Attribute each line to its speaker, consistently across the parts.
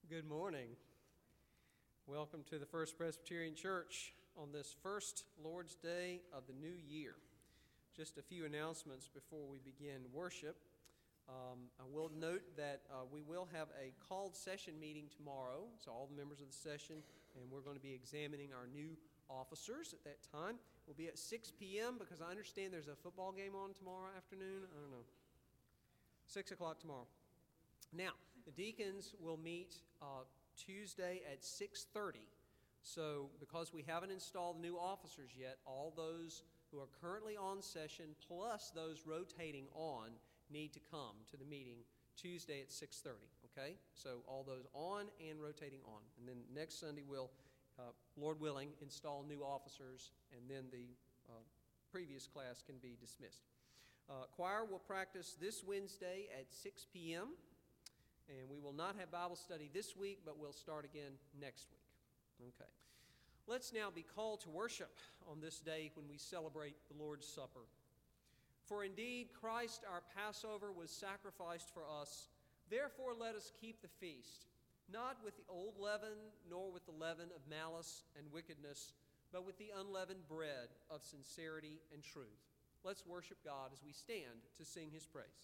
Speaker 1: Good morning. Welcome to the First Presbyterian Church on this first Lord's Day of the new year. Just a few announcements before we begin worship. I will note that we will have a called session meeting tomorrow, so all the members of the session, and we're going to be examining our new officers at that time. We'll be at 6 p.m. because I understand there's a football game on tomorrow afternoon. I don't know. 6 o'clock tomorrow. Now, the deacons will meet Tuesday at 6:30. So because we haven't installed new officers yet, all those who are currently on session plus those rotating on need to come to the meeting Tuesday at 6:30, okay? So all those on and rotating on. And then next Sunday we'll, Lord willing, install new officers, and then the previous class can be dismissed. Choir will practice this Wednesday at 6 p.m., and we will not have Bible study this week, but we'll start again next week. Okay. Let's now be called to worship on this day when we celebrate the Lord's Supper. For indeed, Christ our Passover was sacrificed for us. Therefore, let us keep the feast, not with the old leaven, nor with the leaven of malice and wickedness, but with the unleavened bread of sincerity and truth. Let's worship God as we stand to sing His praise.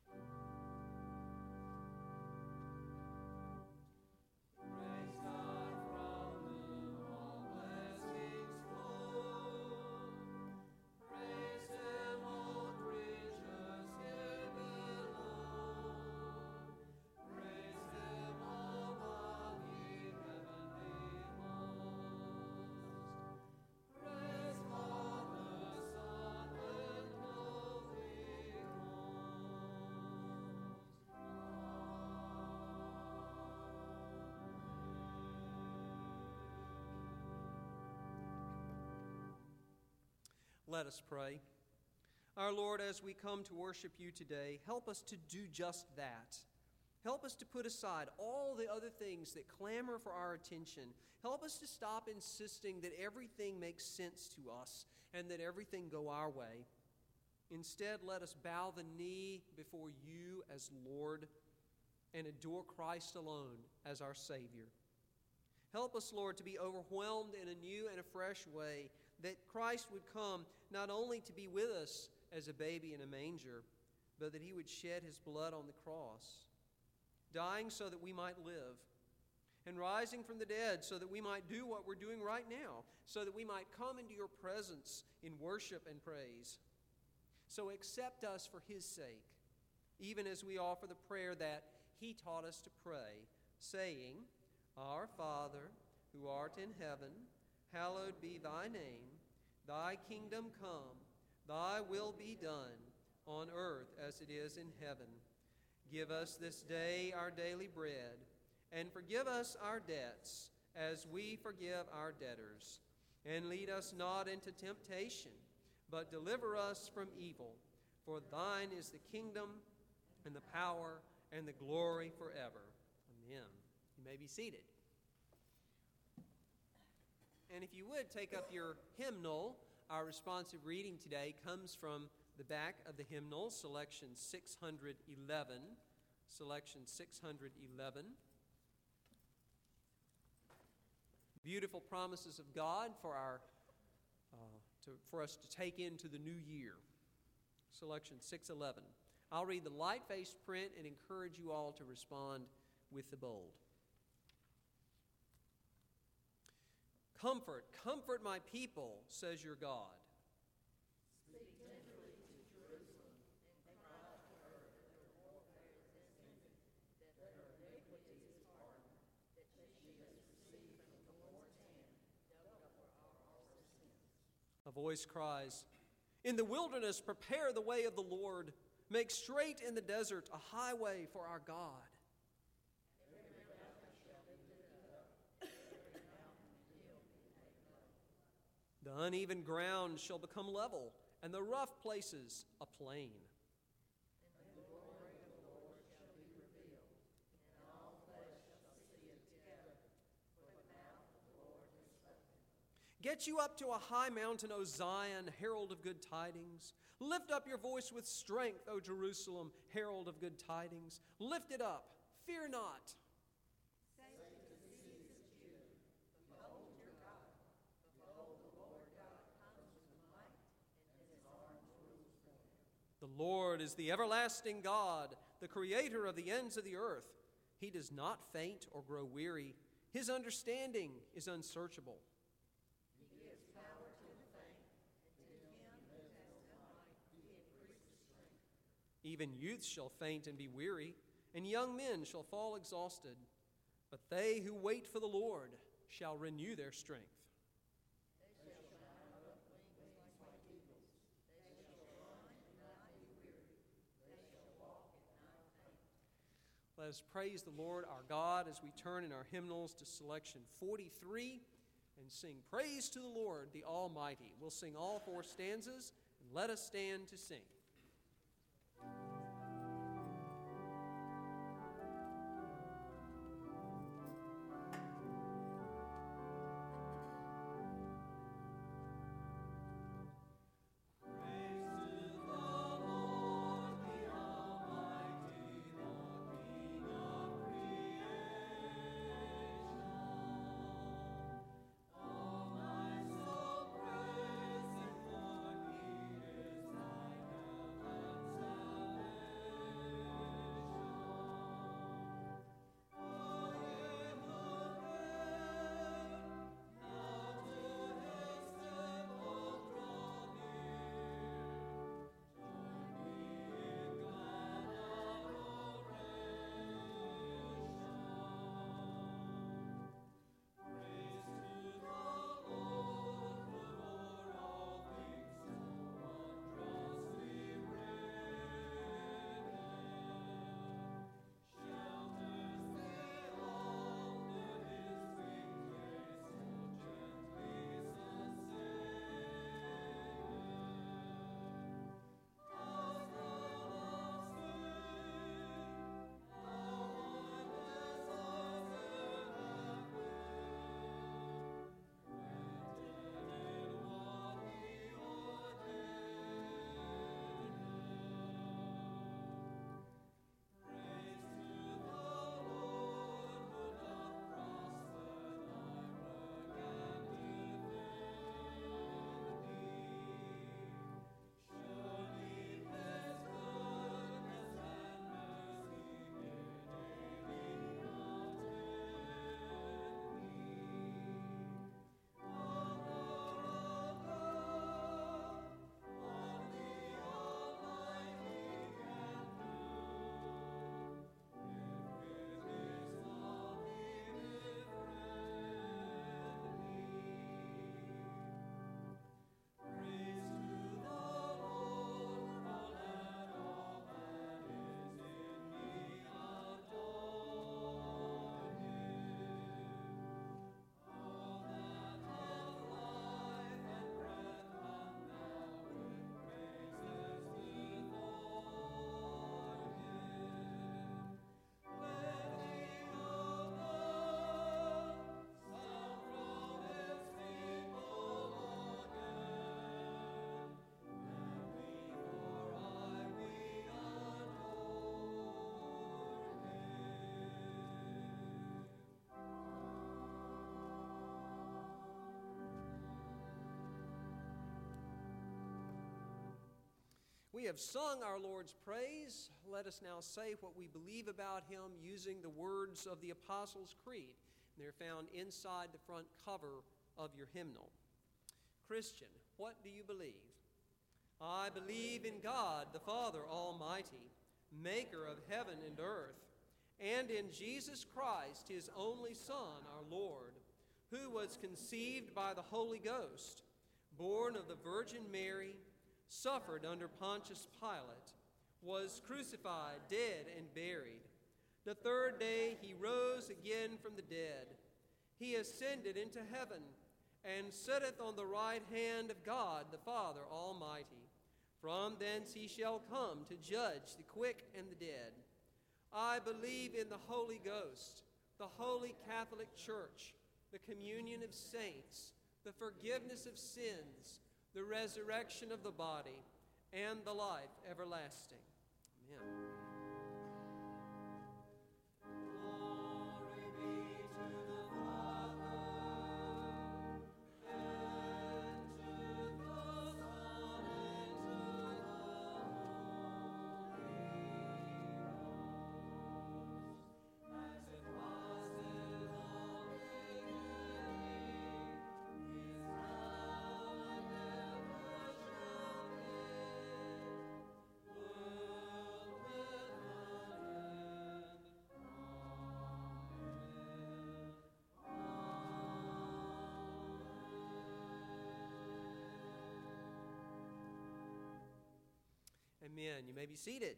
Speaker 1: Let us pray. Our Lord, as we come to worship you today, help us to do just that. Help us to put aside all the other things that clamor for our attention. Help us to stop insisting that everything makes sense to us and that everything go our way. Instead, let us bow the knee before you as Lord and adore Christ alone as our Savior. Help us, Lord, to be overwhelmed in a new and a fresh way, that Christ would come not only to be with us as a baby in a manger, but that He would shed His blood on the cross, dying so that we might live, and rising from the dead so that we might do what we're doing right now, so that we might come into your presence in worship and praise. So accept us for His sake, even as we offer the prayer that He taught us to pray, saying, Our Father, who art in heaven, hallowed be thy name. Thy kingdom come, thy will be done, on earth as it is in heaven. Give us this day our daily bread, and forgive us our debts, as we forgive our debtors. And lead us not into temptation, but deliver us from evil. For thine is the kingdom, and the power, and the glory forever. Amen. You may be seated. And if you would, take up your hymnal. Our responsive reading today comes from the back of the hymnal, selection 611. Selection 611. Beautiful promises of God for us to take into the new year. Selection 611. I'll read the light-faced print and encourage you all to respond with the bold. Comfort, comfort my people, says your God.
Speaker 2: Speak tenderly to Jerusalem, and cry to her that her warfare is ended, that her iniquity is pardoned, that she has received from the Lord's hand double for our sins.
Speaker 1: A voice cries, In the wilderness prepare the way of the Lord. Make straight in the desert a highway for our God. The uneven ground shall become level, and the rough places a plain.
Speaker 2: And the glory of the Lord shall be revealed, and all flesh shall see it together, for the mouth of the Lord has spoken.
Speaker 1: Get you up to a high mountain, O Zion, herald of good tidings. Lift up your voice with strength, O Jerusalem, herald of good tidings. Lift it up, fear not.
Speaker 2: Say
Speaker 1: The Lord is the everlasting God, the creator of the ends of the earth. He does not faint or grow weary. His understanding is unsearchable.
Speaker 2: He gives power to the faint, and to him who has no might he increases strength.
Speaker 1: Even youths shall faint and be weary, and young men shall fall exhausted. But they who wait for the Lord shall renew their strength.
Speaker 2: They shall mount up wings like eagles. They shall run and not be weary. They shall walk and not faint.
Speaker 1: Let us praise the Lord our God as we turn in our hymnals to selection 43 and sing praise to the Lord the Almighty. We'll sing all 4 stanzas, and let us stand to sing. We have sung our Lord's praise. Let us now say what we believe about him using the words of the Apostles' Creed. They're found inside the front cover of your hymnal. Christian, what do you believe? I believe in God, the Father Almighty, maker of heaven and earth, and in Jesus Christ, his only Son, our Lord, who was conceived by the Holy Ghost, born of the Virgin Mary, suffered under Pontius Pilate, was crucified, dead, and buried. The third day he rose again from the dead. He ascended into heaven and sitteth on the right hand of God the Father Almighty. From thence he shall come to judge the quick and the dead. I believe in the Holy Ghost, the Holy Catholic Church, the communion of saints, the forgiveness of sins, the resurrection of the body, and the life everlasting. Amen.
Speaker 3: Glory be to the Father, and to the Son, and to the
Speaker 1: Amen. You may be seated.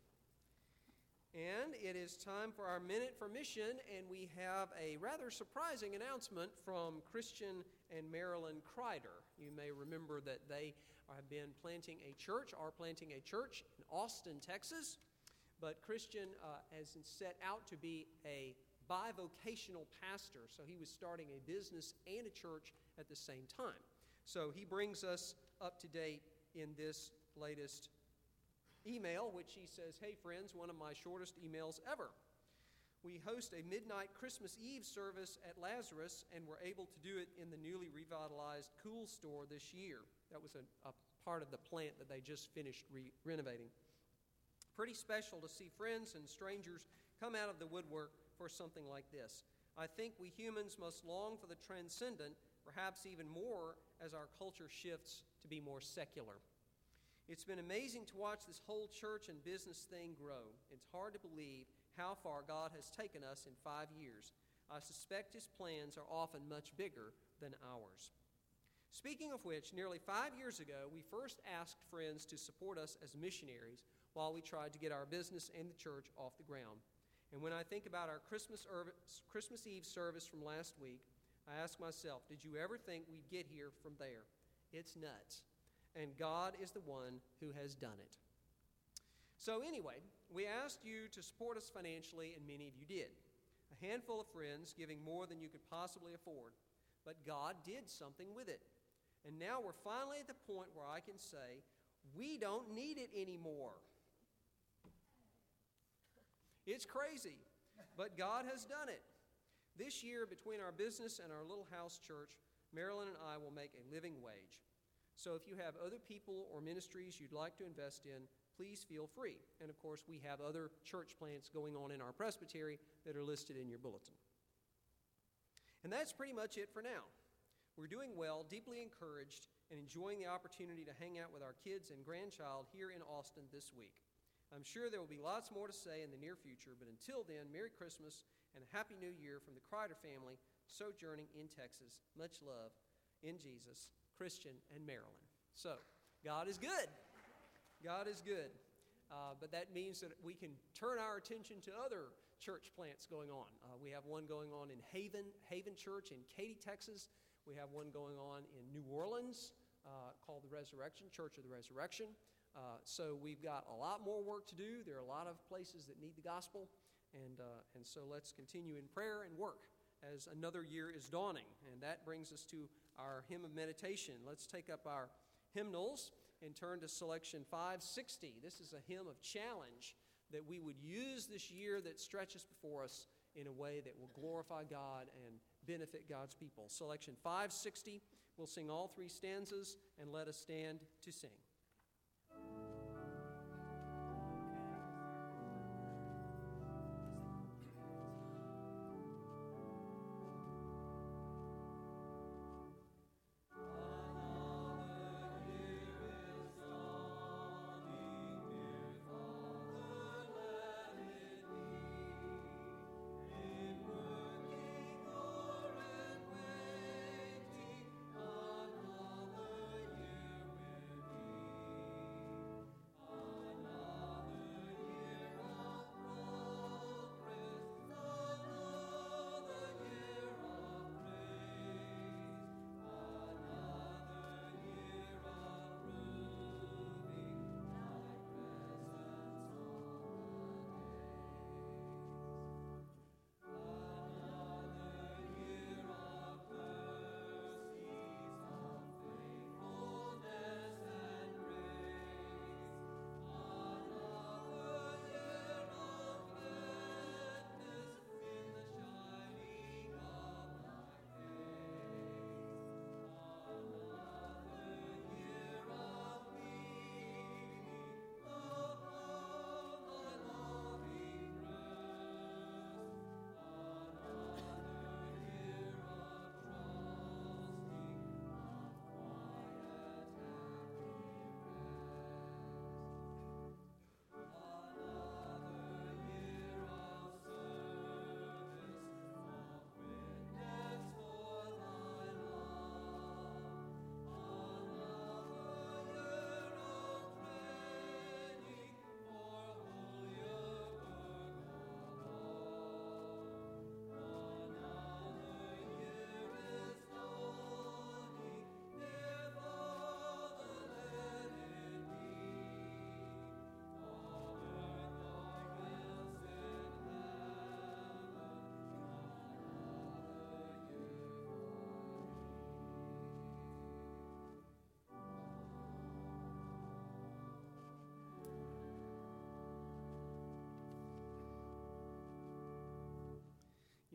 Speaker 1: And it is time for our Minute for Mission, and we have a rather surprising announcement from Christian and Marilyn Kreider. You may remember that they have been are planting a church in Austin, Texas. But Christian has set out to be a bivocational pastor, so he was starting a business and a church at the same time. So he brings us up to date in this latest email, which he says, "Hey friends, one of my shortest emails ever. We host a midnight Christmas Eve service at Lazarus, and we're able to do it in the newly revitalized Cool Store this year." That was a part of the plant that they just finished renovating. Pretty special to see friends and strangers come out of the woodwork for something like this. I think we humans must long for the transcendent, perhaps even more as our culture shifts to be more secular. It's been amazing to watch this whole church and business thing grow. It's hard to believe how far God has taken us in 5 years. I suspect His plans are often much bigger than ours. Speaking of which, nearly 5 years ago, we first asked friends to support us as missionaries while we tried to get our business and the church off the ground. And when I think about our Christmas Eve service from last week, I ask myself, did you ever think we'd get here from there? It's nuts. And God is the one who has done it. So anyway, we asked you to support us financially, and many of you did. A handful of friends giving more than you could possibly afford. But God did something with it. And now we're finally at the point where I can say, we don't need it anymore. It's crazy, but God has done it. This year, between our business and our little house church, Marilyn and I will make a living wage. So if you have other people or ministries you'd like to invest in, please feel free. And of course, we have other church plants going on in our presbytery that are listed in your bulletin. And that's pretty much it for now. We're doing well, deeply encouraged, and enjoying the opportunity to hang out with our kids and grandchild here in Austin this week. I'm sure there will be lots more to say in the near future, but until then, Merry Christmas and a Happy New Year from the Kreider family, sojourning in Texas. Much love in Jesus, Christian and Marilyn. So, God is good. God is good. But that means that we can turn our attention to other church plants going on. We have one going on in Haven Church in Katy, Texas. We have one going on in New Orleans called the Resurrection, Church of the Resurrection. So we've got a lot more work to do. There are a lot of places that need the gospel. And so let's continue in prayer and work as another year is dawning. And that brings us to our hymn of meditation. Let's take up our hymnals and turn to selection 560. This is a hymn of challenge that we would use this year that stretches before us in a way that will glorify God and benefit God's people. Selection 560, we'll sing all 3 stanzas, and let us stand to sing.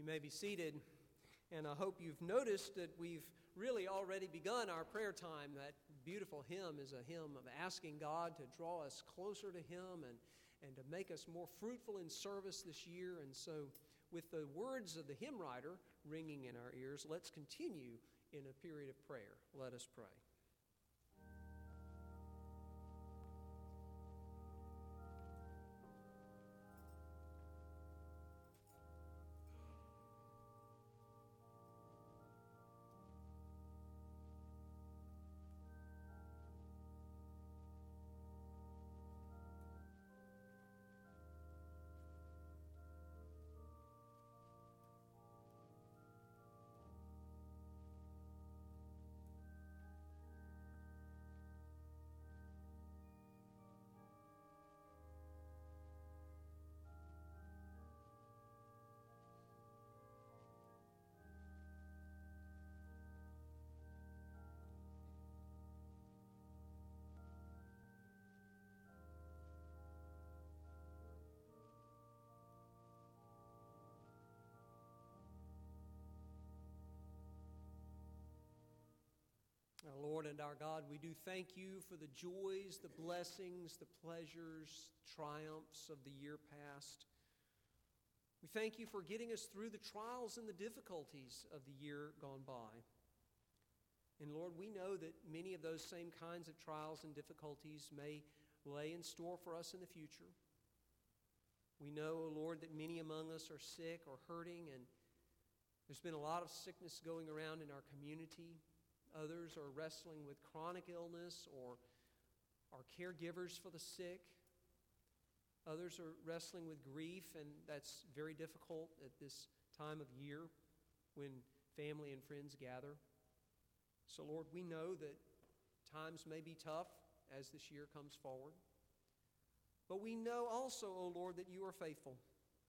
Speaker 1: may be seated, and I hope you've noticed that we've really already begun our prayer time. That beautiful hymn is a hymn of asking God to draw us closer to Him and to make us more fruitful in service this year. And so, with the words of the hymn writer ringing in our ears, let's continue in a period of prayer. Let us pray. Our Lord and our God, we do thank you for the joys, the blessings, the pleasures, triumphs of the year past. We thank you for getting us through the trials and the difficulties of the year gone by. And Lord, we know that many of those same kinds of trials and difficulties may lay in store for us in the future. We know, O Lord, that many among us are sick or hurting, and there's been a lot of sickness going around in our community. Others are wrestling with chronic illness or are caregivers for the sick. Others are wrestling with grief, and that's very difficult at this time of year when family and friends gather. So, Lord, we know that times may be tough as this year comes forward. But we know also, O Lord, that you are faithful.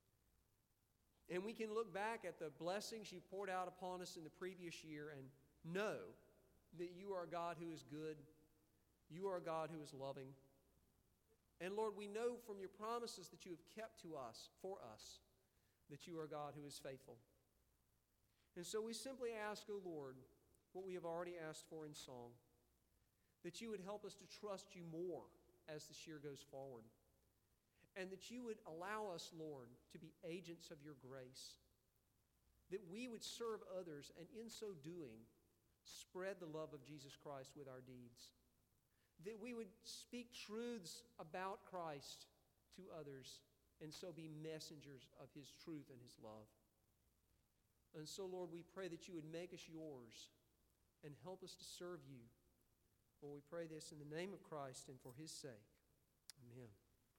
Speaker 1: And we can look back at the blessings you poured out upon us in the previous year and know that you are a God who is good. You are a God who is loving. And Lord, we know from your promises that you have kept to us, for us, that you are a God who is faithful. And so we simply ask, O Lord, what we have already asked for in song, that you would help us to trust you more as this year goes forward. And that you would allow us, Lord, to be agents of your grace. That we would serve others, and in so doing, spread the love of Jesus Christ with our deeds. That we would speak truths about Christ to others, and so be messengers of his truth and his love. And so, Lord, we pray that you would make us yours and help us to serve you. For we pray this in the name of Christ and for his sake. Amen.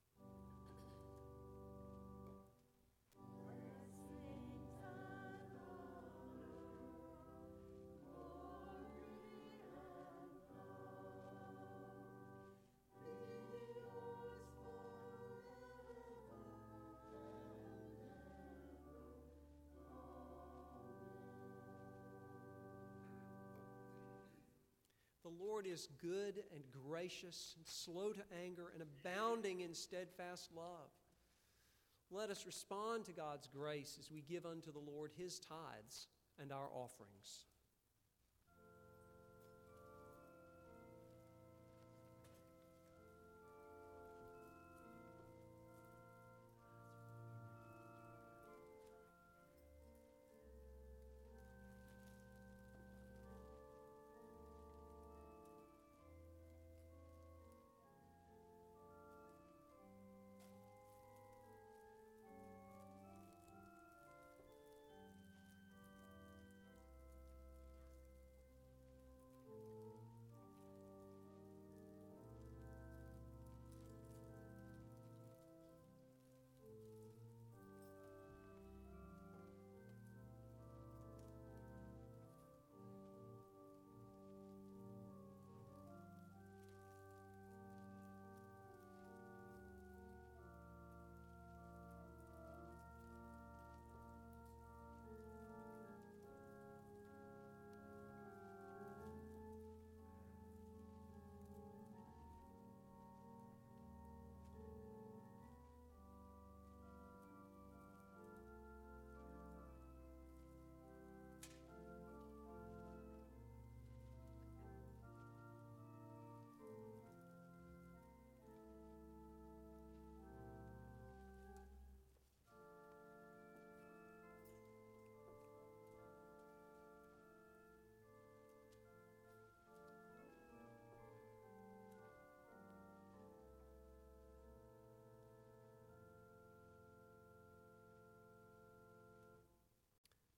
Speaker 1: The Lord is good and gracious and slow to anger and abounding in steadfast love. Let us respond to God's grace as we give unto the Lord his tithes and our offerings.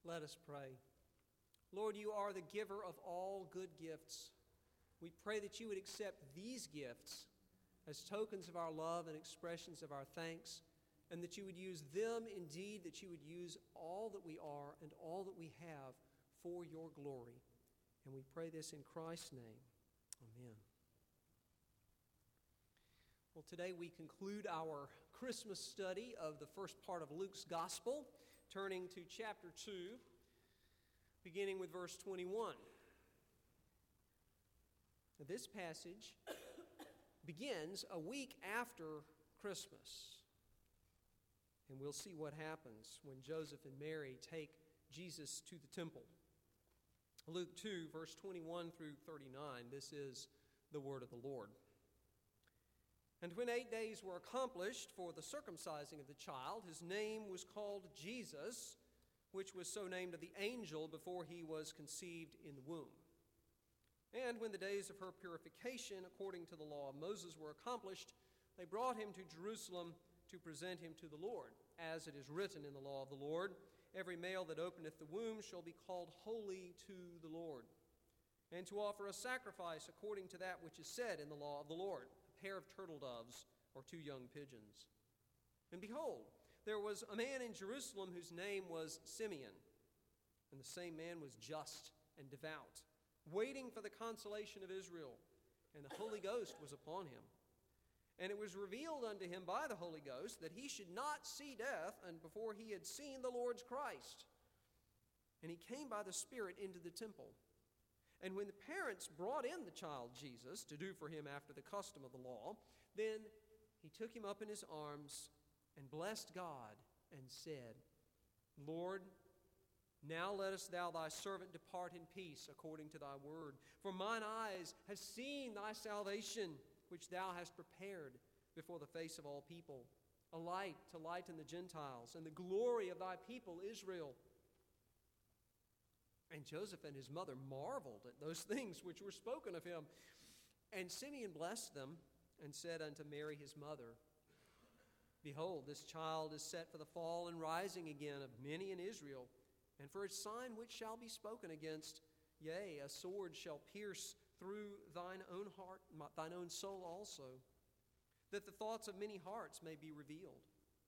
Speaker 1: Let us pray. Lord, you are the giver of all good gifts. We pray that you would accept these gifts as tokens of our love and expressions of our thanks, and that you would use them indeed, that you would use all that we are and all that we have for your glory. And we pray this in Christ's name. Amen. Well, today we conclude our Christmas study of the first part of Luke's Gospel, turning to chapter 2, beginning with verse 21. Now, this passage begins a week after Christmas. And we'll see what happens when Joseph and Mary take Jesus to the temple. Luke 2, verse 21 through 39, this is the word of the Lord. And when 8 days were accomplished for the circumcising of the child, his name was called Jesus, which was so named of the angel before he was conceived in the womb. And when the days of her purification, according to the law of Moses, were accomplished, they brought him to Jerusalem to present him to the Lord. As it is written in the law of the Lord, every male that openeth the womb shall be called holy to the Lord. And to offer a sacrifice according to that which is said in the law of the Lord, a pair of turtle doves or 2 young pigeons. And behold, there was a man in Jerusalem whose name was Simeon. And the same man was just and devout, waiting for the consolation of Israel. And the Holy Ghost was upon him. And it was revealed unto him by the Holy Ghost that he should not see death and before he had seen the Lord's Christ. And he came by the Spirit into the temple. And when the parents brought in the child Jesus to do for him after the custom of the law, then he took him up in his arms and blessed God and said, Lord, now lettest thou thy servant depart in peace according to thy word. For mine eyes have seen thy salvation, which thou hast prepared before the face of all people, a light to lighten the Gentiles, and the glory of thy people Israel. And Joseph and his mother marveled at those things which were spoken of him. And Simeon blessed them, and said unto Mary his mother, Behold, this child is set for the fall and rising again of many in Israel, and for a sign which shall be spoken against, yea, a sword shall pierce through thine own heart, thine own soul also, that the thoughts of many hearts may be revealed.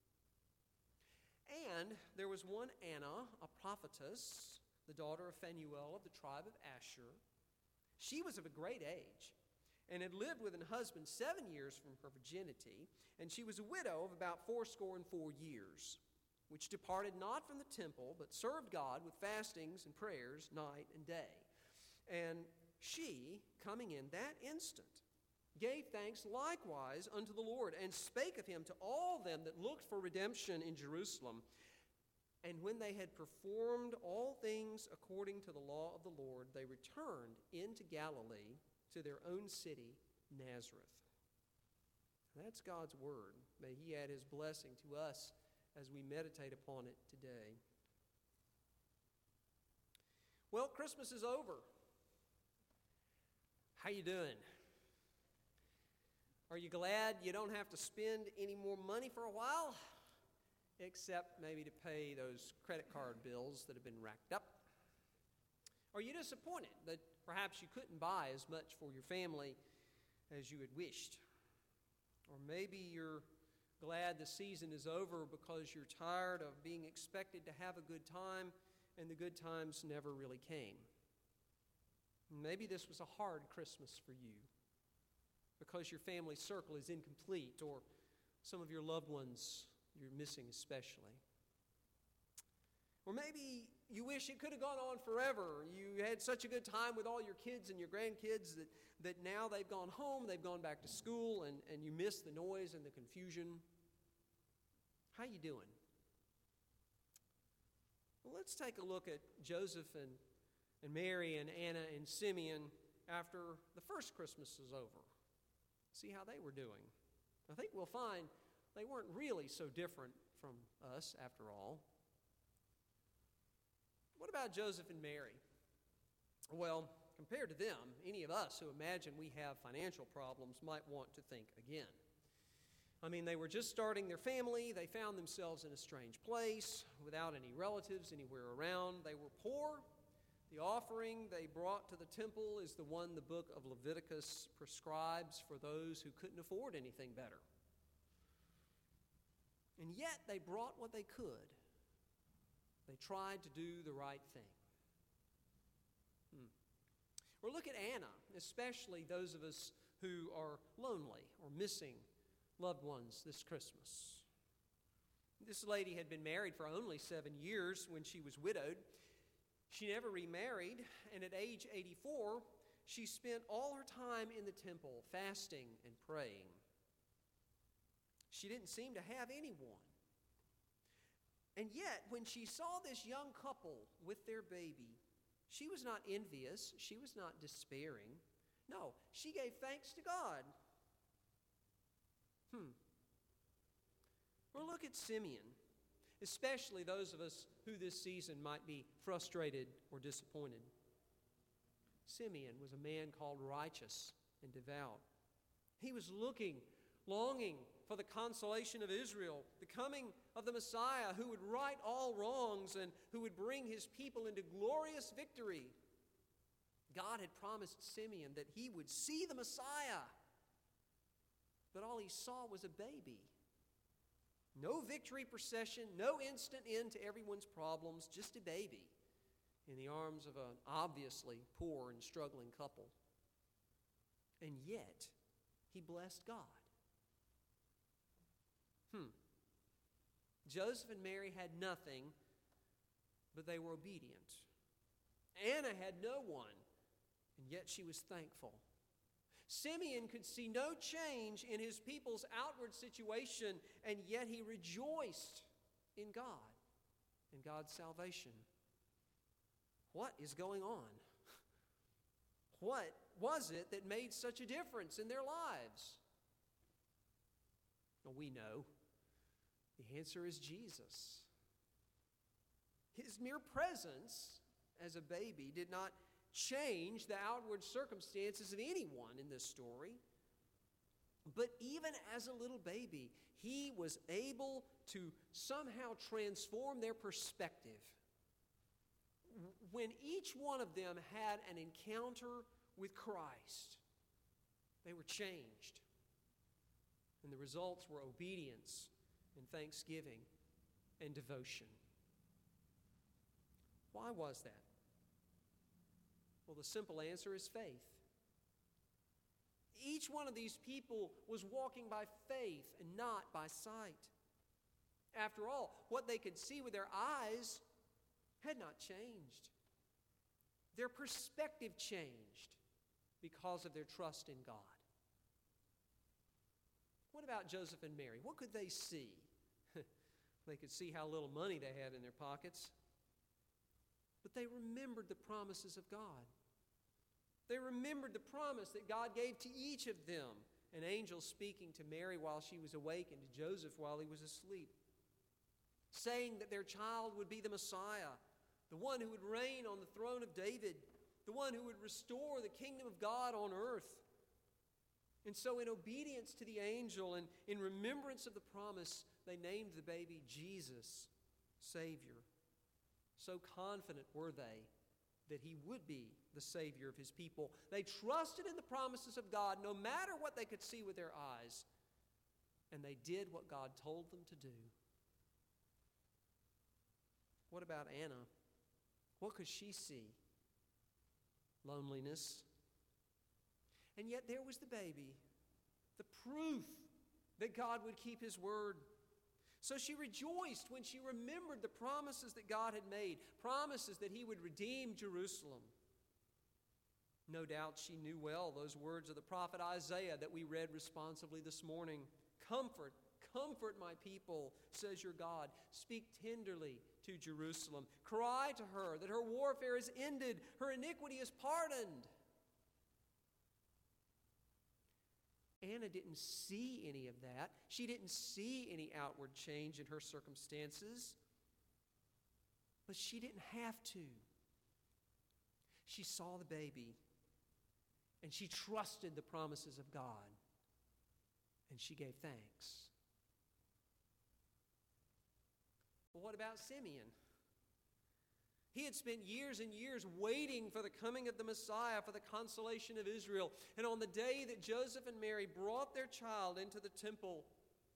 Speaker 1: And there was one Anna, a prophetess, the daughter of Phanuel of the tribe of Asher. She was of a great age, and had lived with an husband 7 years from her virginity, and she was a widow of about 84 years, which departed not from the temple, but served God with fastings and prayers night and day. And she, coming in that instant, gave thanks likewise unto the Lord, and spake of him to all them that looked for redemption in Jerusalem. And when they had performed all things according to the law of the Lord, they returned into Galilee to their own city, Nazareth. That's God's word. May he add his blessing to us as we meditate upon it today. Well, Christmas is over. How you doing? Are you glad you don't have to spend any more money for a while? Except maybe to pay those credit card bills that have been racked up? Are you disappointed that perhaps you couldn't buy as much for your family as you had wished? Or maybe you're glad the season is over because you're tired of being expected to have a good time and the good times never really came. Maybe this was a hard Christmas for you because your family circle is incomplete, or some of your loved ones you're missing especially. Or maybe you wish it could have gone on forever. You had such a good time with all your kids and your grandkids that now they've gone home, they've gone back to school, and you miss the noise and the confusion. How you doing? Well, let's take a look at Joseph and Mary and Anna and Simeon after the first Christmas is over. See how they were doing. I think we'll find they weren't really so different from us after all. What about Joseph and Mary? Well, compared to them, any of us who imagine we have financial problems might want to think again. I mean, they were just starting their family. They found themselves in a strange place without any relatives anywhere around. They were poor. The offering they brought to the temple is the one the book of Leviticus prescribes for those who couldn't afford anything better. And yet they brought what they could. They tried to do the right thing. Or look at Anna, especially those of us who are lonely or missing loved ones this Christmas. This lady had been married for only 7 years when she was widowed. She never remarried, and at age 84, she spent all her time in the temple, fasting and praying. She didn't seem to have anyone. And yet, when she saw this young couple with their baby, she was not envious. She was not despairing. No, she gave thanks to God. Or look at Simeon, especially those of us who this season might be frustrated or disappointed. Simeon was a man called righteous and devout. He was longing for the consolation of Israel, the coming of the Messiah who would right all wrongs and who would bring his people into glorious victory. God had promised Simeon that he would see the Messiah, but all he saw was a baby. No victory procession, no instant end to everyone's problems, just a baby in the arms of an obviously poor and struggling couple. And yet, he blessed God. Joseph and Mary had nothing, but they were obedient. Anna had no one, and yet she was thankful. Simeon could see no change in his people's outward situation, and yet he rejoiced in God and God's salvation. What is going on? What was it that made such a difference in their lives? Well, we know. The answer is Jesus. His mere presence as a baby did not change the outward circumstances of anyone in this story. But even as a little baby, he was able to somehow transform their perspective. When each one of them had an encounter with Christ, they were changed. And the results were obedience and thanksgiving and devotion. Why was that? Well, the simple answer is faith. Each one of these people was walking by faith and not by sight. After all, what they could see with their eyes had not changed. Their perspective changed because of their trust in God. What about Joseph and Mary? What could they see? They could see how little money they had in their pockets. But they remembered the promises of God. They remembered the promise that God gave to each of them. An angel speaking to Mary while she was awake and to Joseph while he was asleep, saying that their child would be the Messiah, the one who would reign on the throne of David, the one who would restore the kingdom of God on earth. And so in obedience to the angel and in remembrance of the promise, they named the baby Jesus, Savior. So confident were they that he would be the Savior of his people. They trusted in the promises of God no matter what they could see with their eyes, and they did what God told them to do. What about Anna? What could she see? Loneliness. And yet there was the baby, the proof that God would keep his word. So she rejoiced when she remembered the promises that God had made, promises that he would redeem Jerusalem. No doubt she knew well those words of the prophet Isaiah that we read responsively this morning. Comfort, comfort my people, says your God. Speak tenderly to Jerusalem. Cry to her that her warfare is ended, her iniquity is pardoned. Anna didn't see any of that. She didn't see any outward change in her circumstances. But she didn't have to. She saw the baby, and she trusted the promises of God, and she gave thanks. But what about Simeon? He had spent years and years waiting for the coming of the Messiah, for the consolation of Israel. And on the day that Joseph and Mary brought their child into the temple,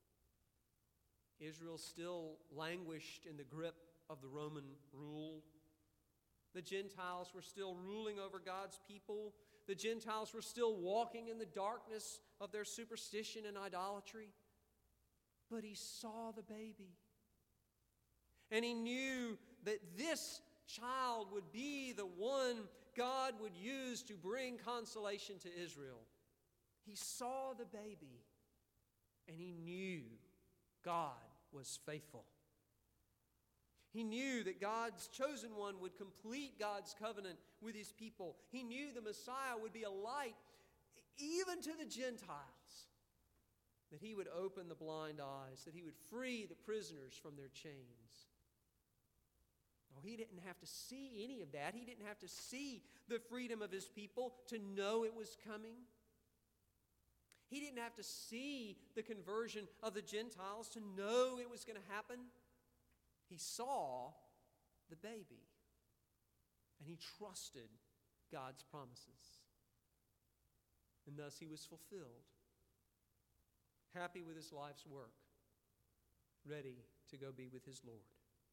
Speaker 1: Israel still languished in the grip of the Roman rule. The Gentiles were still ruling over God's people. The Gentiles were still walking in the darkness of their superstition and idolatry. But he saw the baby. And he knew that this child would be the one God would use to bring consolation to Israel. He saw the baby, and he knew God was faithful. He knew that God's chosen one would complete God's covenant with his people. He knew the Messiah would be a light even to the Gentiles, that he would open the blind eyes, that he would free the prisoners from their chains. No, he didn't have to see any of that. He didn't have to see the freedom of his people to know it was coming. He didn't have to see the conversion of the Gentiles to know it was going to happen. He saw the baby, and he trusted God's promises. And thus he was fulfilled, happy with his life's work, ready to go be with his Lord.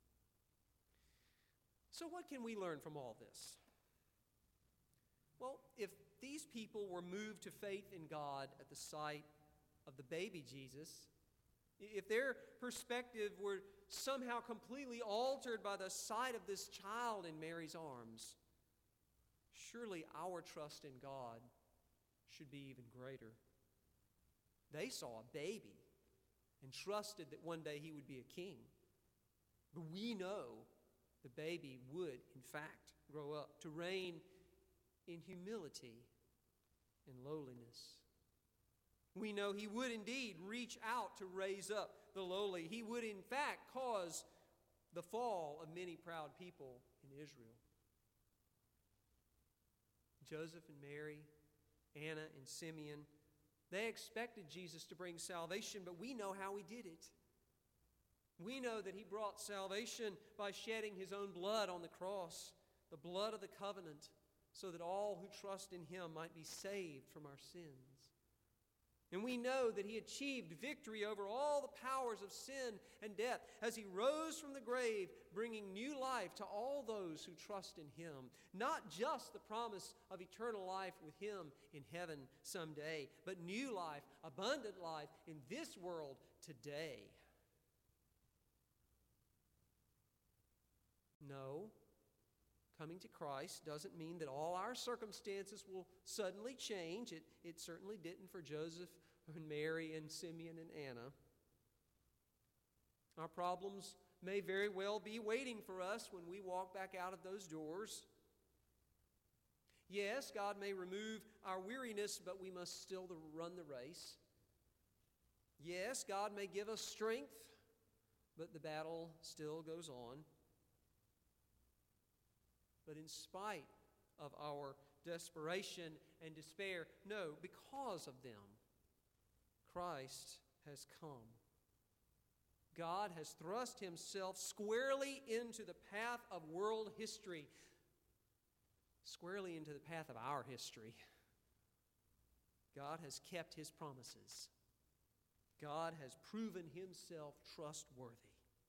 Speaker 1: So what can we learn from all this? Well, if these people were moved to faith in God at the sight of the baby Jesus, if their perspective were somehow completely altered by the sight of this child in Mary's arms, surely our trust in God should be even greater. They saw a baby and trusted that one day he would be a king. But we know the baby would, in fact, grow up to reign in humility and lowliness. We know he would indeed reach out to raise up the lowly. He would, in fact, cause the fall of many proud people in Israel. Joseph and Mary, Anna and Simeon, they expected Jesus to bring salvation, but we know how he did it. We know that he brought salvation by shedding his own blood on the cross, the blood of the covenant, so that all who trust in him might be saved from our sins. And we know that he achieved victory over all the powers of sin and death as he rose from the grave, bringing new life to all those who trust in him. Not just the promise of eternal life with him in heaven someday, but new life, abundant life in this world today. No, coming to Christ doesn't mean that all our circumstances will suddenly change. It certainly didn't for Joseph and Mary and Simeon and Anna. Our problems may very well be waiting for us when we walk back out of those doors. Yes, God may remove our weariness, but we must still run the race. Yes, God may give us strength, but the battle still goes on. But in spite of our desperation and despair, no, because of them, Christ has come. God has thrust himself squarely into the path of world history, squarely into the path of our history. God has kept his promises. God has proven himself trustworthy.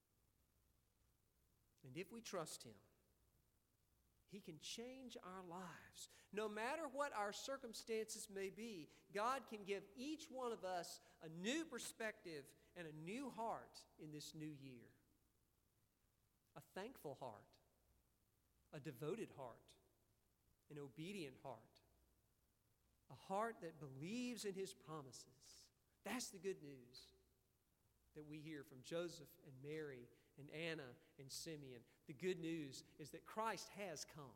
Speaker 1: And if we trust him, he can change our lives. No matter what our circumstances may be, God can give each one of us a new perspective and a new heart in this new year. A thankful heart, a devoted heart, an obedient heart, a heart that believes in his promises. That's the good news that we hear from Joseph and Mary and Anna and Simeon. The good news is that Christ has come.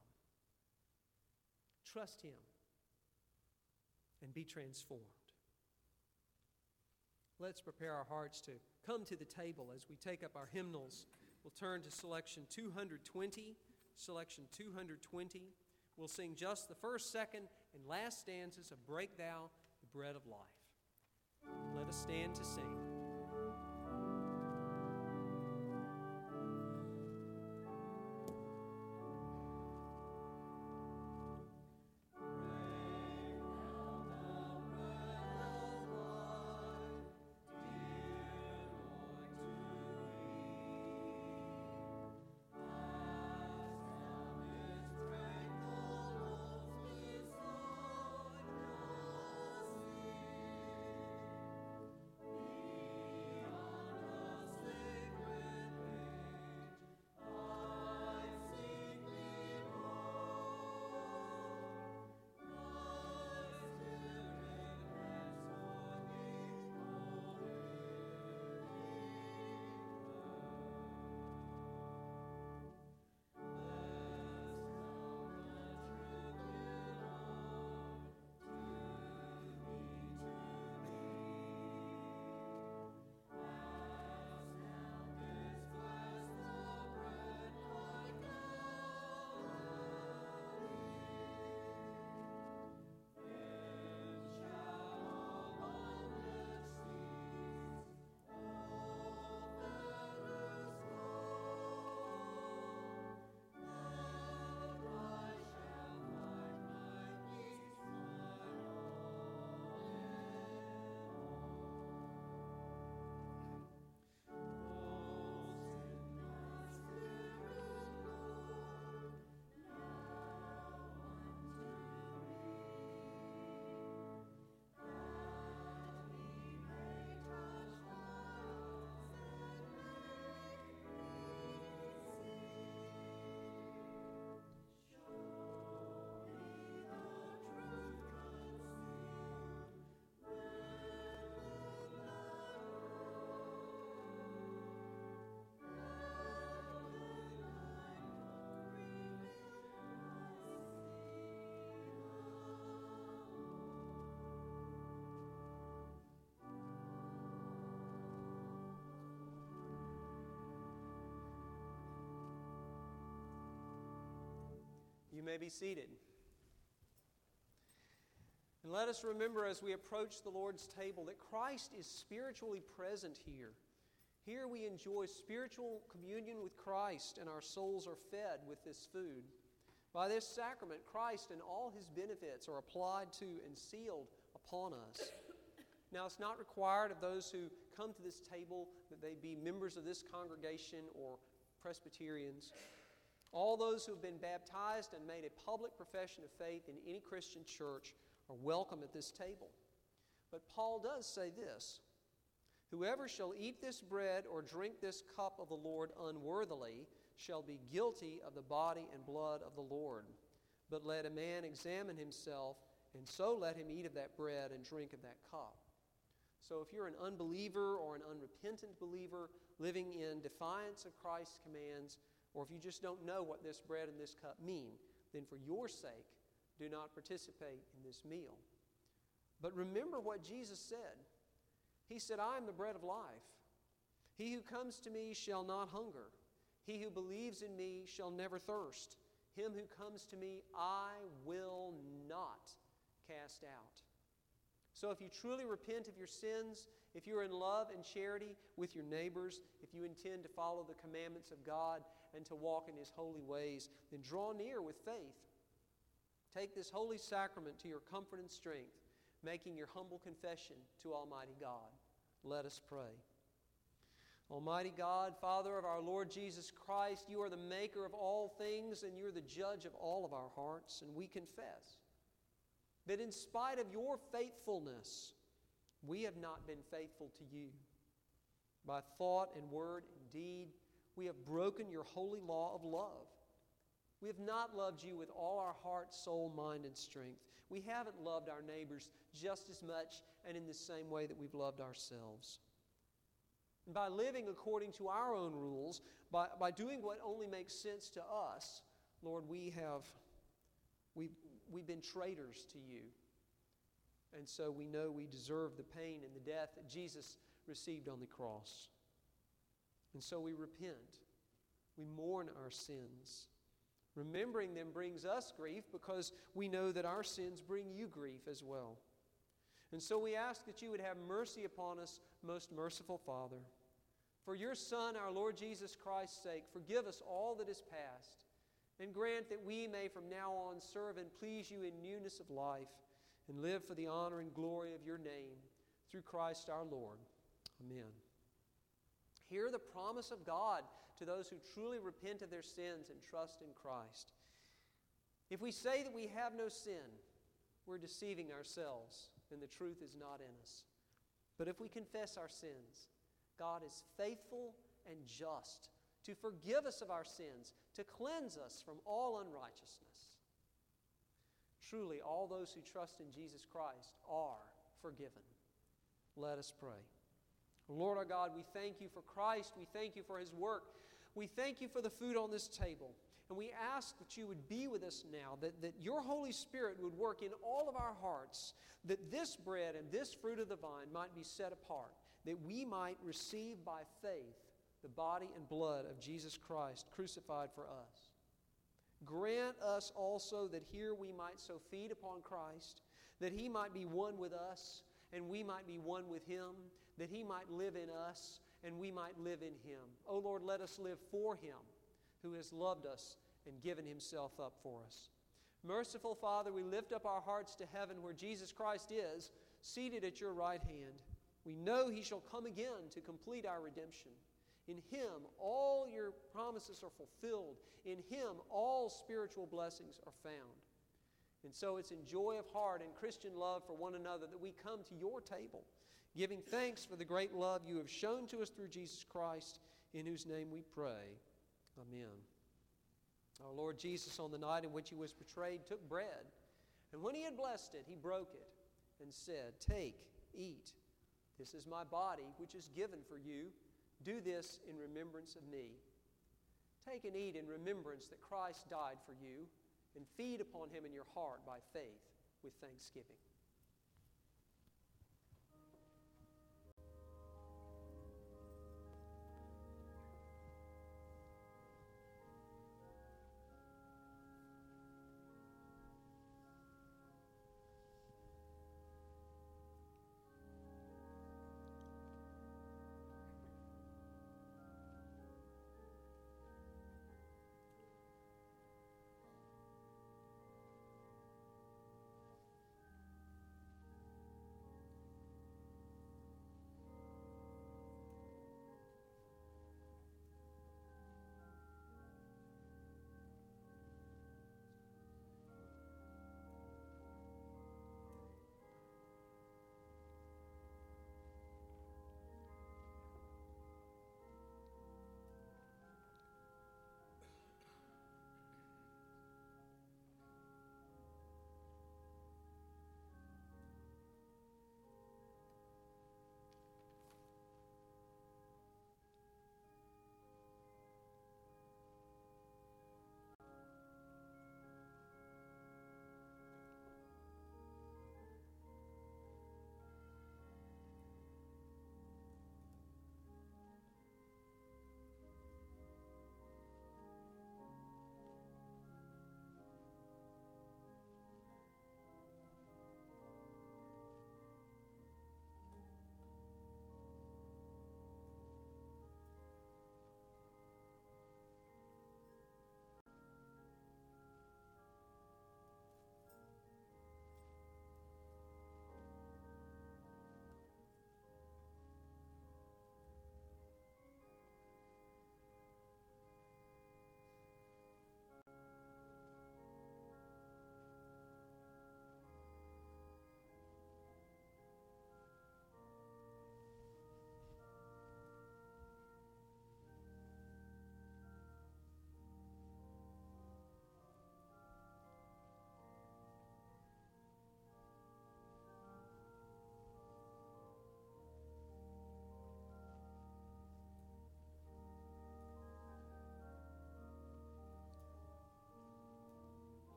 Speaker 1: Trust him and be transformed. Let's prepare our hearts to come to the table as we take up our hymnals. We'll turn to selection 220. Selection 220. We'll sing just the first, second, and last stanzas of Break Thou the Bread of Life. Let us stand to sing. You may be seated. And let us remember as we approach the Lord's table that Christ is spiritually present here. Here we enjoy spiritual communion with Christ, and our souls are fed with this food. By this sacrament, Christ and all His benefits are applied to and sealed upon us. Now, it's not required of those who come to this table that they be members of this congregation or Presbyterians. All those who have been baptized and made a public profession of faith in any Christian church are welcome at this table. But Paul does say this: "Whoever shall eat this bread or drink this cup of the Lord unworthily shall be guilty of the body and blood of the Lord. But let a man examine himself, and so let him eat of that bread and drink of that cup." So if you're an unbeliever or an unrepentant believer living in defiance of Christ's commands, or if you just don't know what this bread and this cup mean, then for your sake, do not participate in this meal. But remember what Jesus said. He said, "I am the bread of life. He who comes to me shall not hunger. He who believes in me shall never thirst. Him who comes to me I will not cast out." So if you truly repent of your sins, if you're in love and charity with your neighbors, if you intend to follow the commandments of God and to walk in His holy ways, then draw near with faith. Take this holy sacrament to your comfort and strength, making your humble confession to Almighty God. Let us pray. Almighty God, Father of our Lord Jesus Christ, You are the maker of all things, and You're the judge of all of our hearts, and we confess that in spite of Your faithfulness, we have not been faithful to You. By thought and word and deed, we have broken Your holy law of love. We have not loved You with all our heart, soul, mind, and strength. We haven't loved our neighbors just as much and in the same way that we've loved ourselves. And by living according to our own rules, by doing what only makes sense to us, Lord, we've been traitors to You. And so we know we deserve the pain and the death that Jesus received on the cross. And so we repent. We mourn our sins. Remembering them brings us grief because we know that our sins bring You grief as well. And so we ask that You would have mercy upon us, most merciful Father. For Your Son, our Lord Jesus Christ's sake, forgive us all that is past, and grant that we may from now on serve and please You in newness of life, and live for the honor and glory of Your name, through Christ our Lord. Amen. Hear the promise of God to those who truly repent of their sins and trust in Christ. If we say that we have no sin, we're deceiving ourselves, and the truth is not in us. But if we confess our sins, God is faithful and just to forgive us of our sins, to cleanse us from all unrighteousness. Truly, all those who trust in Jesus Christ are forgiven. Let us pray. Lord our God, we thank You for Christ. We thank You for His work. We thank You for the food on this table. And we ask that You would be with us now, that Your Holy Spirit would work in all of our hearts, that this bread and this fruit of the vine might be set apart, that we might receive by faith the body and blood of Jesus Christ crucified for us. Grant us also that here we might so feed upon Christ, that He might be one with us, and we might be one with Him, that He might live in us, and we might live in Him. O Lord, let us live for Him, who has loved us and given Himself up for us. Merciful Father, we lift up our hearts to heaven where Jesus Christ is, seated at Your right hand. We know He shall come again to complete our redemption. In Him, all Your promises are fulfilled. In Him, all spiritual blessings are found. And so it's in joy of heart and Christian love for one another that we come to Your table, giving thanks for the great love You have shown to us through Jesus Christ, in whose name we pray. Amen. Our Lord Jesus, on the night in which He was betrayed, took bread, and when He had blessed it, He broke it and said, "Take, eat. This is My body, which is given for you. Do this in remembrance of Me." Take and eat in remembrance that Christ died for you, and feed upon Him in your heart by faith with thanksgiving.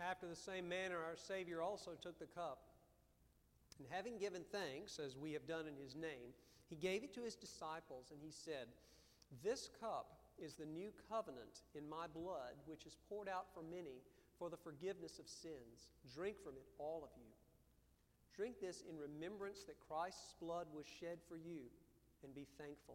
Speaker 1: After the same manner, our Savior also took the cup, and having given thanks, as we have done in His name, He gave it to His disciples, and He said, "This cup is the new covenant in my blood, which is poured out for many for the forgiveness of sins. Drink from it, all of you. Drink this in remembrance that Christ's blood was shed for you, and be thankful."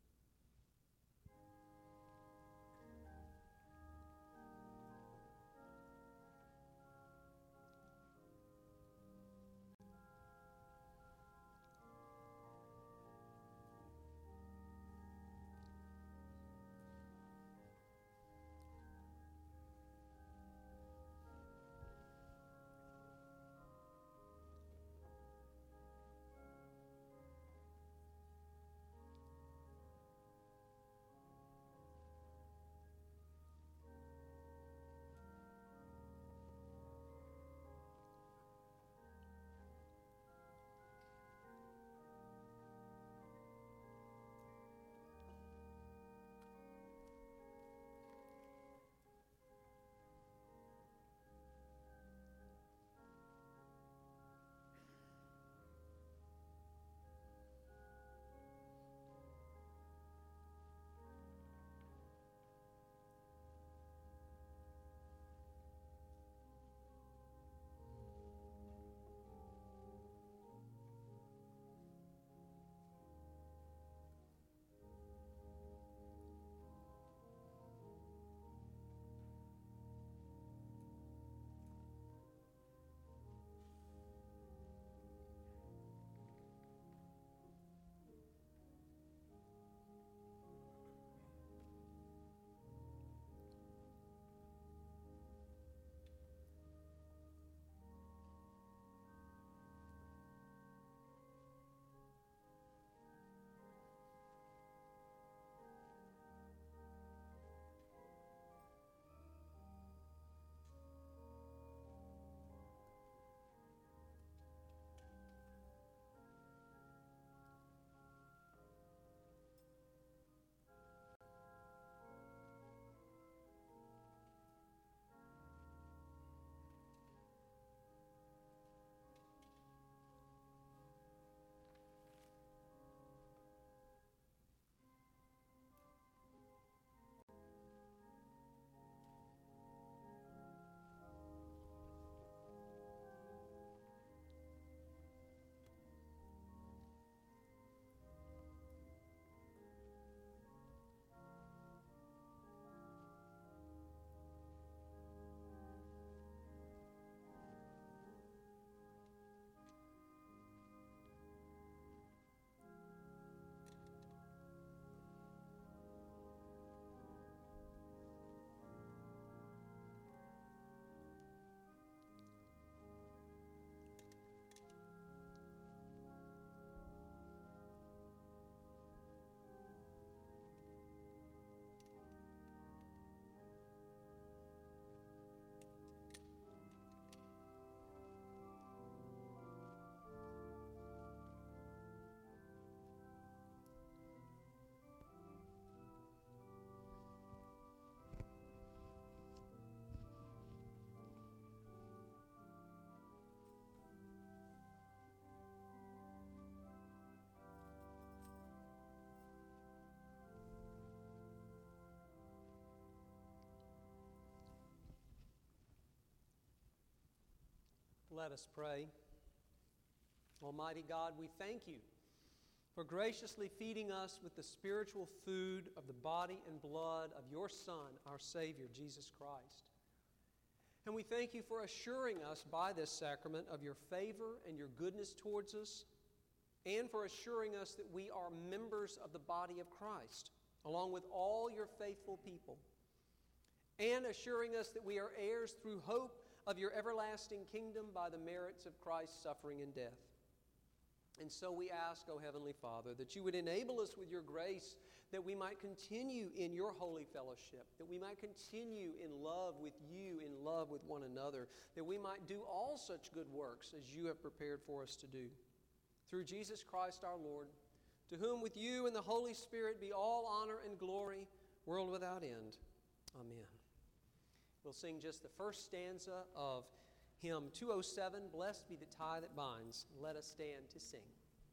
Speaker 1: Let us pray. Almighty God, we thank you for graciously feeding us with the spiritual food of the body and blood of your Son, our Savior, Jesus Christ. And we thank you for assuring us by this sacrament of your favor and your goodness towards us, and for assuring us that we are members of the body of Christ, along with all your faithful people, and assuring us that we are heirs through hope of your everlasting kingdom by the merits of Christ's suffering and death. And so we ask, O Heavenly Father, that you would enable us with your grace that we might continue in your holy fellowship, that we might continue in love with you, in love with one another, that we might do all such good works as you have prepared for us to do. Through Jesus Christ our Lord, to whom with you and the Holy Spirit be all honor and glory, world without end. Amen. We'll sing just the first stanza of hymn 207, Blessed Be the Tie That Binds. Let us stand to sing.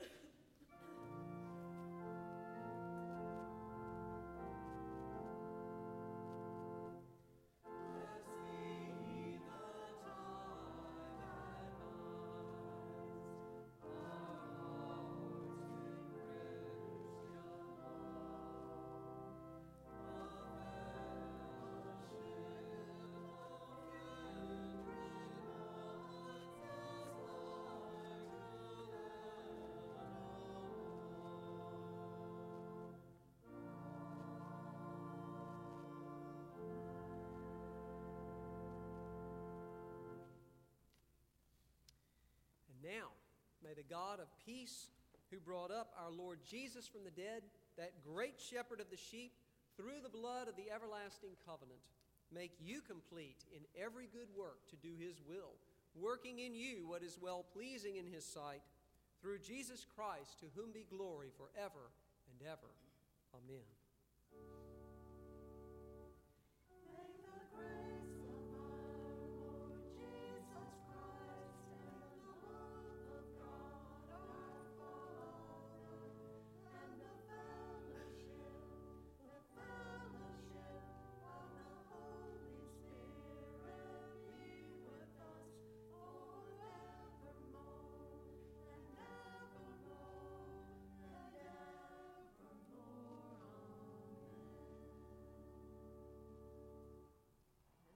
Speaker 1: Now, may the God of peace, who brought up our Lord Jesus from the dead, that great shepherd of the sheep, through the blood of the everlasting covenant, make you complete in every good work to do his will, working in you what is well-pleasing in his sight, through Jesus Christ, to whom be glory forever and ever. Amen.